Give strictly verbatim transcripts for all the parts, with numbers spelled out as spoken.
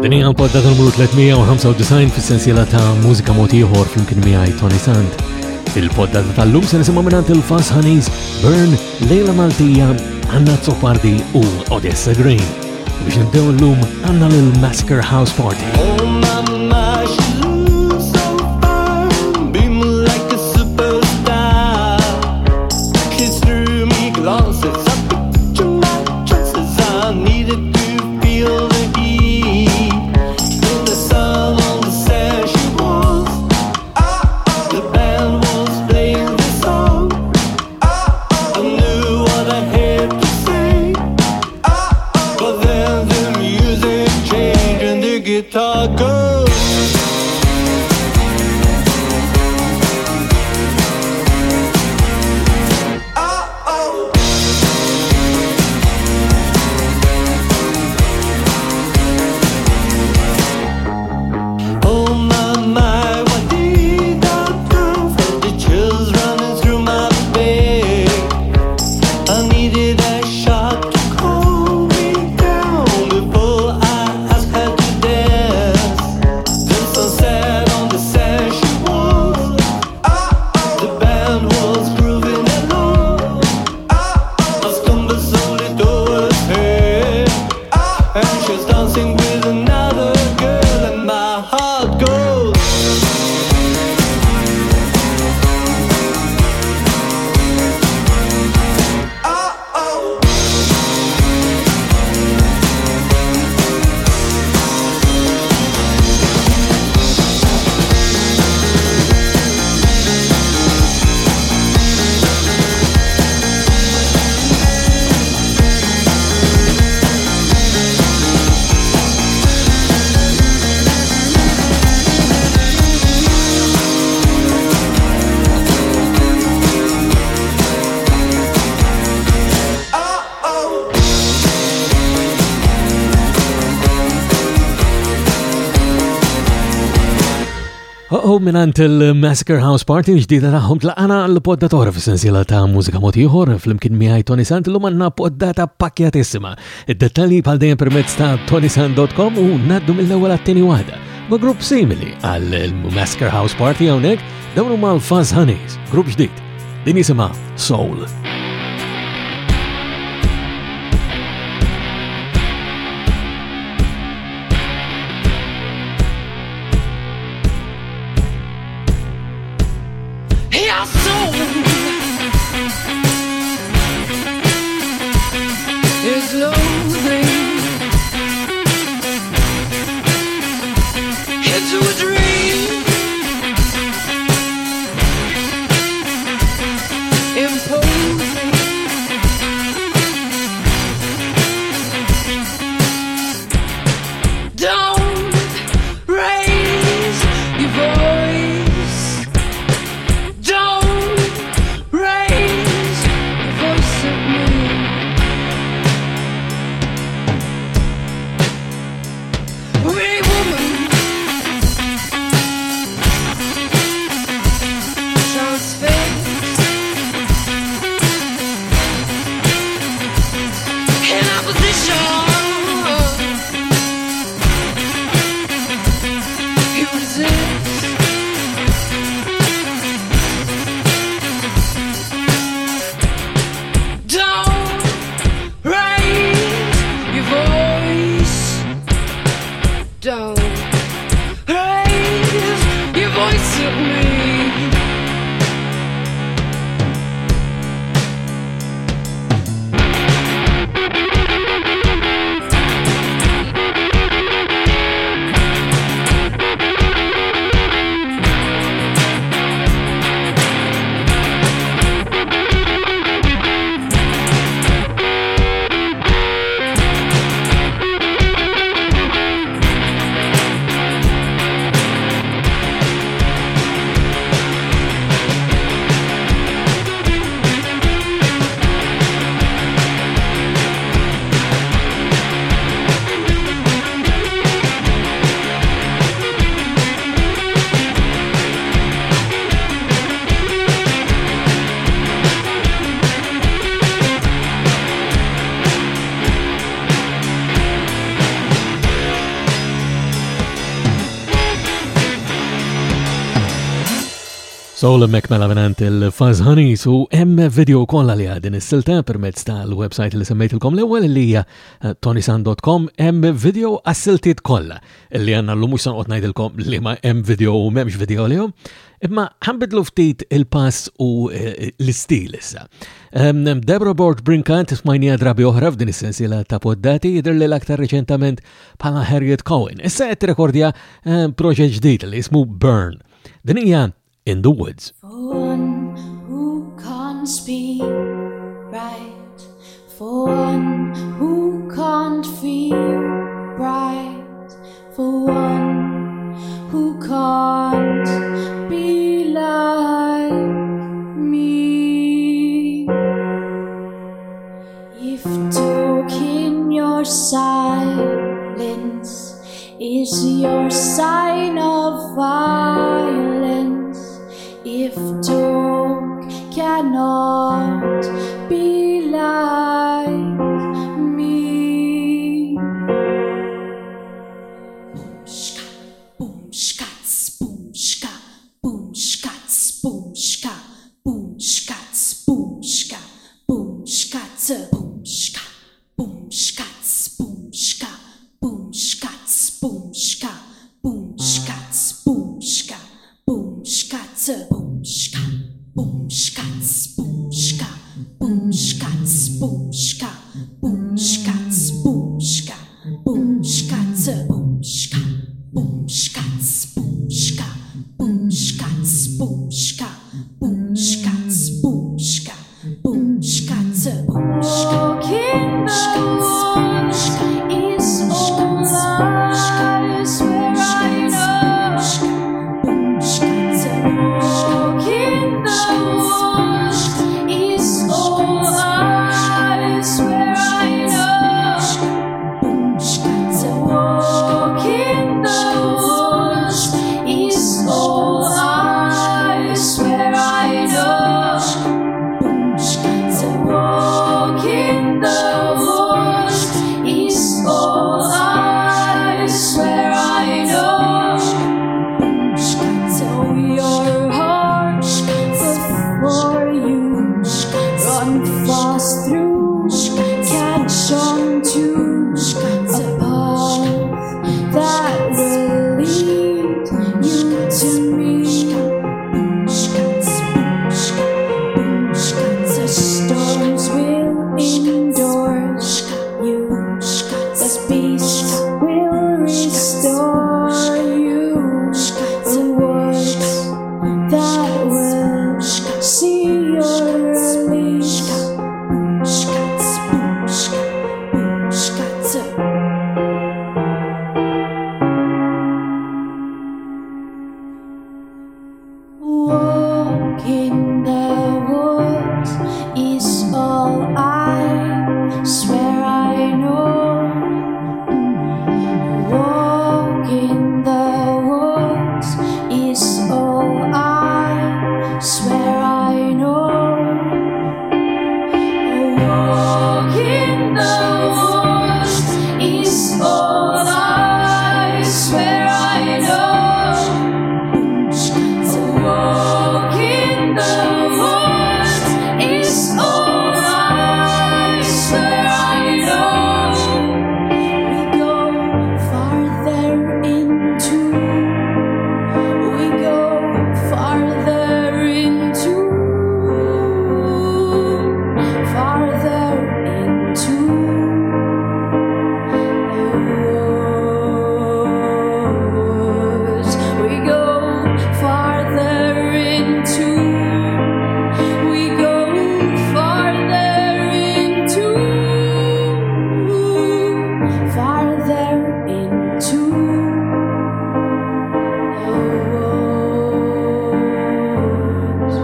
Dinija podda numru tlietmija u ħamsa u design fis-sensiela ta' mużika mod ieħor flimkien miegħi Tony Sant. Il-podda tal-lum se nisimgħu mingħand il-Fuzz Honeys, Burn, Lejla Maltija, Anna Zoppardi u Odessa Green. Biex nibdew llum għandna lil Massacre House Party. Oh mama, she looks so fine, beaming like a superstar. She threw me glances, I picture my chances. I needed to feel the heat. In the sun on the sand she was. The band was playing the song. I knew what I had to say, but then the music changed and the guitar goes. Oh my, my, what did I do? Felt the chills running through my back. I needed a shot to calm me down before I asked her to dance. The sunset on the sand she was. The band was grooving along. I stumbled slowly towards her, and she's dancing with another girl, and my heart goes. Oh, Oh, minant il-Massacre House Party ġdida taħħom tlaqana l-podda toħra fis-sensiela ta' mużika mod ieħor flimkien miegħi Tony Sant illum għandna poddata pakkjatissima. Id-dettalji bħal dejjem permezz ta' tony sant dot com u naddu mill-ewwel għat-tieni waħda. Ma' grupp simili għall-Massacre House Party hawnhekk dawn huma l-Fuzz Honeys, grupp ġdid. Din jisimha Soul. your soul is loathing into a dream, imposing. Don't raise your voice. Don't raise your voice at me. Pretty woman, transfixed in opposition. You resist. Don't raise your voice. Don't raise your voice at me. Soul mek mela minant il-Fazz Honey su hemm video kollha li għadin is-silta permezz tal-website li semmejtilkom l-ewwel li hija tonisan dot com hemm video għas-siltiet kollha li għandna llum mhux sanqgħod ngħidilkom li ma hemm video u m'hemmx video lihom, imma ħanbidlu ftit il-pass u l-istil issa. Deborah Borg-Brinkat smajnija drabi oħra f'din is-sensiela ta' poddati jidher li l-aktar reċentament bħala Harriet Cohen. Issa qed tirrekordja proġett ġdid li ismu Burn. Din hija In the Woods. For one who can't speak right, for one who can't feel bright, for one who can't be like me. If talking your silence is your sign of violence, if talk cannot be like me. Boom shka, boom shkats, boom shka, boom shkats, boom shka, boom shkats, boom shka, boom shkats, boom shka, boom shkats, boom shka, boom shkats, boom shka, boom shkats, boom shka, boom shkats, boom shka, boom shkats, boom shka, boom shkats, boom shka, boom shkats, boom shka, boom shkats, boom shka, boom shkats, boom shka, boom shkats, boom shka, boom shkats, boom shka, boom shkats, boom shka. Walking the woods is all I swear I know. Boom shkats, walking the woods is all I swear I know. Boom shkats, walking the woods is all I swear I know. Boom shkats, walking the woods is all I swear I know. Boom shkats, oh your heart before you run fast through, catch on to a path that will lead you to me. Boom shkats, boom shka, boom shkats, the storms will endorse you, the beast will restore you, the words that will see your release. Boom shkats, boom shka, boom shkats. Walk in the woods is all I swear I know. Walk in the woods is all I swear I know. Walk in the woods is all I swear I know. Walk in the woods is all I swear I know. We go farther into, we go farther into, farther into the woods. We go farther into, we go farther into, farther into the woods.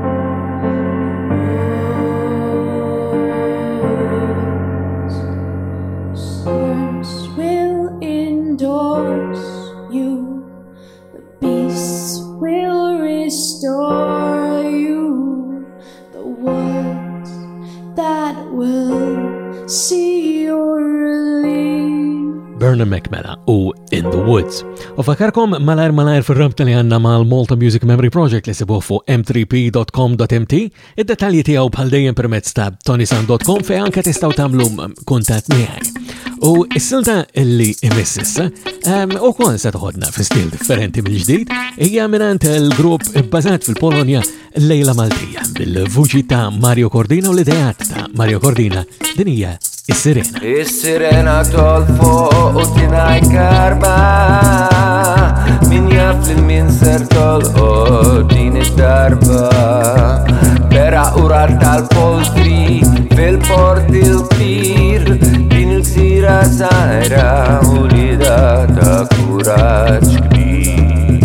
Storms will endorse you, the beasts will restore you, the words that will see your relief. Vernon McMella u In the Woods. U fakarkom malar malar fil-rabta li għanna mal-Malta Music Memory Project li sibuh fu m three p dot com dot m t, id-detalji tiegħu bħal dejjem permezz ta' tonisan dot com fejn anke tistgħu tagħmlu kuntatt miegħi. U s-silta li imississa u kol se toħodna fi stil differenti mill-ġdid hija minant il-grupp bbażat fil-Polonja Lejla Maltija bil-vuċi ta' Mario Cordina u l-idejat ta' Mario Cordina din hija Is-Sirena. Is-sirena tolfo u tinaj karba min jaf li min ser tolqo din id-darba pera urar tal-poltri fil-port il-kbir din il-gsira sajra u li data kuraġġ kbir.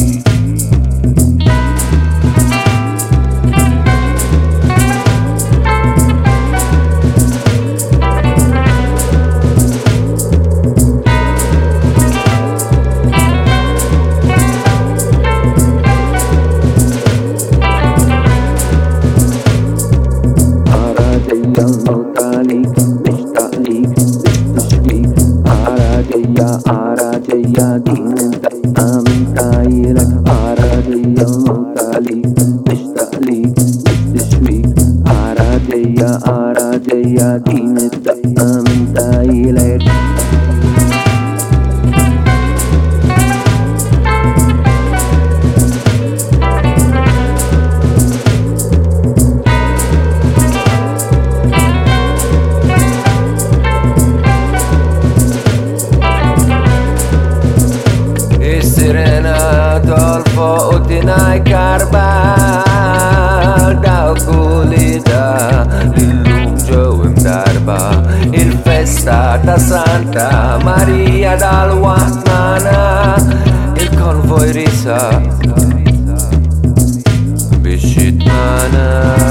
Santa Maria dal-Wasnana il-konvoj risa biex jitmana.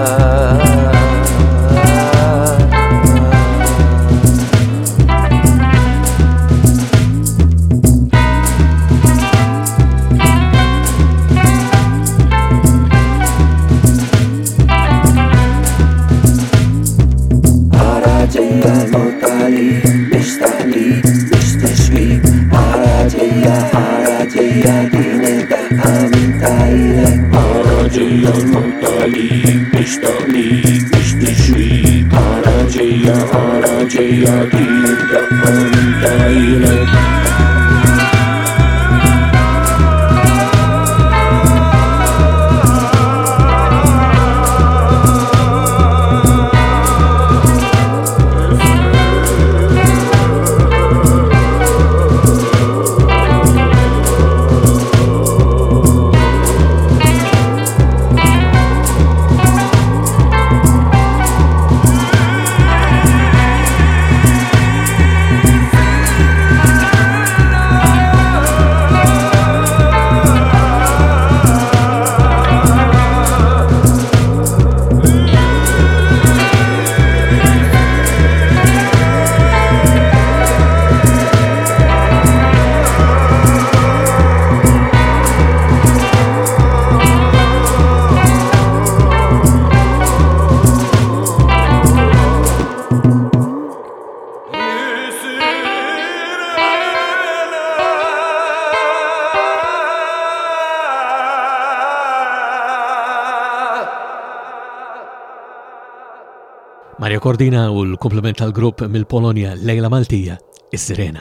Mario Cordina u l-komplement tal-grupp mill-Polonja Lejla Maltija, Is-Sirena.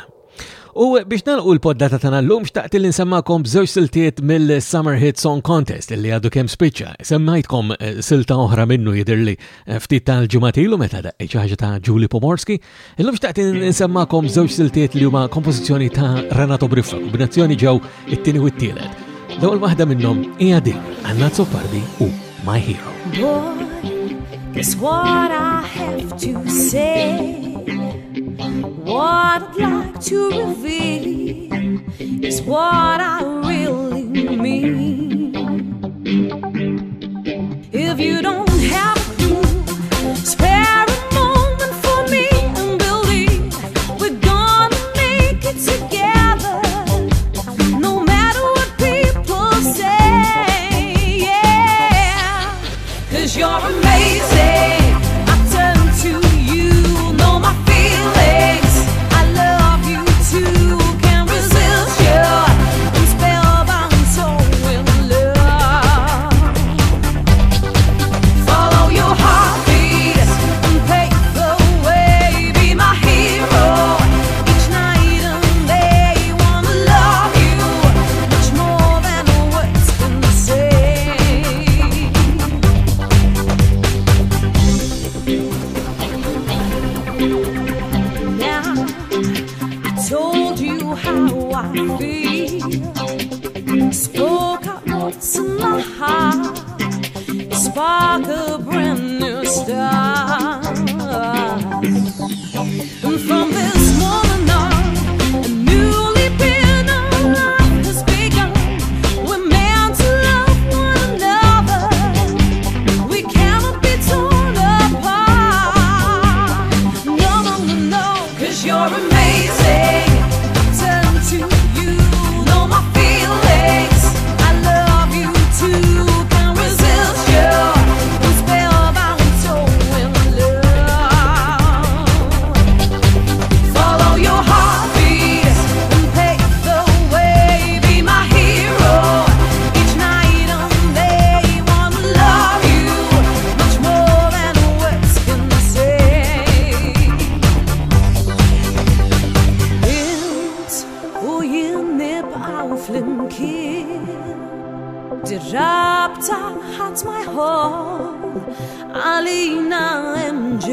U biex nagħlqu l-poddata tagħna llum xtaqt li nsemmakom b'żewġ siltiet mill-Summer Hit Song Contest li għadu kemm spiċċa. Semmajtkom silta oħra minnu jidirli ftit tal-ġumatilu meta daqqi xi ħaġa ta' Julie Pomorski. Illum xtaqt nsemmakom żewġ siltiet li huma kompożizzjoni ta' Renato Briffa, kombinazzjoni ġew it-tieni u t-tielet. L-ewwel waħda minnhom hija din Anna Zoppardi u My Hero. Guess what I have to say, what I'd like to reveal is what I really mean. If you don't have a clue, spare a moment for me and believe we're gonna make it together, no matter what people say, yeah, 'cause you're amazing. To I feel. Spoke out what's in my heart. Spark a brand new start. And from this moment on, a newly been a life has begun. We're meant to love one another. We cannot be torn apart. No, no, no, no, 'cause you're amazing. Turn to you, know my feelings. I love you too. Can't resist you. I'm spellbound, so in love. Follow your heartbeat and pave the way. Be my hero each night and day. Wanna love you much more than words can say. Int och innebär flimkir. Det rapta hat my heart. Alina M J.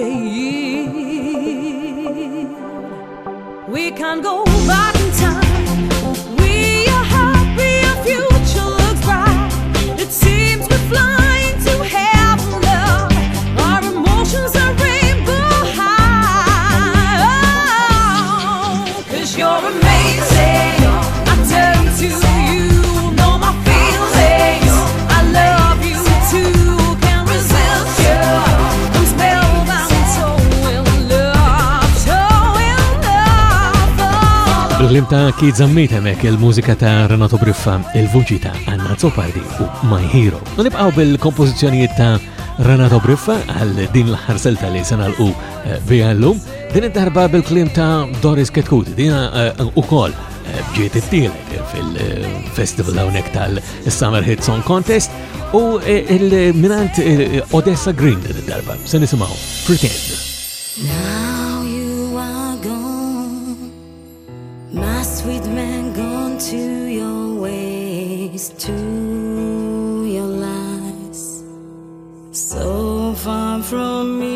We can't go back in time. We are happy, our future looks bright. It seems we're flying to heaven, love. Our emotions are rainbow high. Oh, 'cause you're amazing. I turn to you, know my feelings. I love you too, can't resist you. I'm spellbound, so in love, so in love. Il-klim ta' Kid Zammit hemmhekk il-mużika ta' Renato Briffa, il-vuċi ta' Anna Zoppardi u My Hero. Nibqgħu bil-kompożizzjonijiet ta' Renato Briffa għal din l-ħarselta li se nagħlqu biha llum. Din id-darba bil-klim ta' Doris Ketkut, dina ukoll ġiet it-tielet fil-festival hawnhekk tal-Summer Hit Song Contest u il-minant Odessa Green din id-darba. Se nisimgħu Pretend. Now you are gone, my sweet man, gone to your ways, to your lies, so far from me.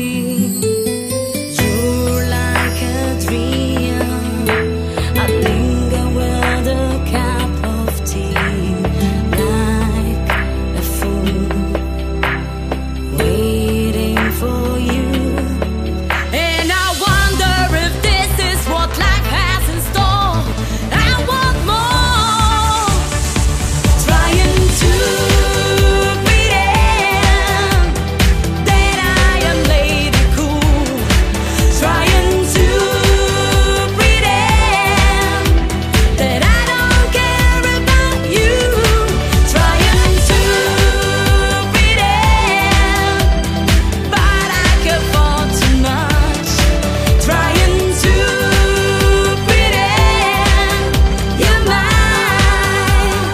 You're like a dream. I linger with a cup of tea, like a fool, waiting for you. And I wonder if this is what life has in store. I want more. Trying to pretend that I am lady cool. Trying to pretend that I don't care about you. Trying to pretend, but I can fall too much. Trying to pretend you're mine.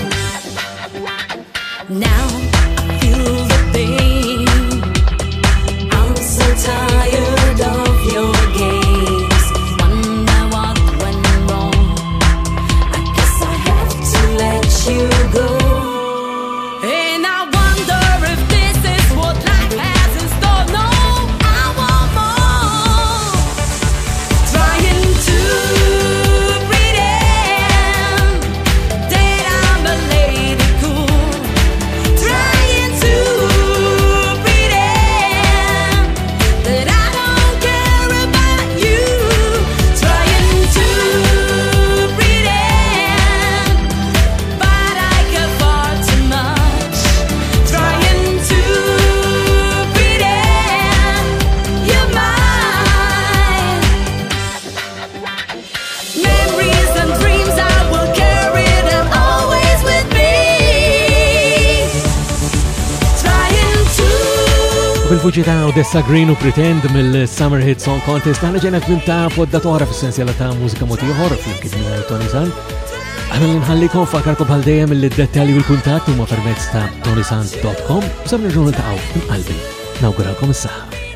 Now I feel the pain. I'm so tired of your games. Wonder what went wrong. I guess I have to let you go. And I wonder if this is what life has in store. No, I want more. Trying to pretend that I'm a lady cool. Trying to pretend that I don't care about you. Trying to pretend, but I care far too much. Trying to pretend you're mine. Memories and dreams, I will carry them always with me. Trying to Bil-vuċi ta' Odessa Green u Pretend mill-Summer Hit Song Contest għana ġena klim ta' poddatora fil-sensjala ta' mużika motiħor fl-imkien minn Tony San. Għamil nħallikom fakarkom bħal-dejjem il-dettali u l-kuntat u ma permezz ta' tony san dot com. Sabna ġurnal ta' għaw imqalbi. Nawguralkom s-saħħa.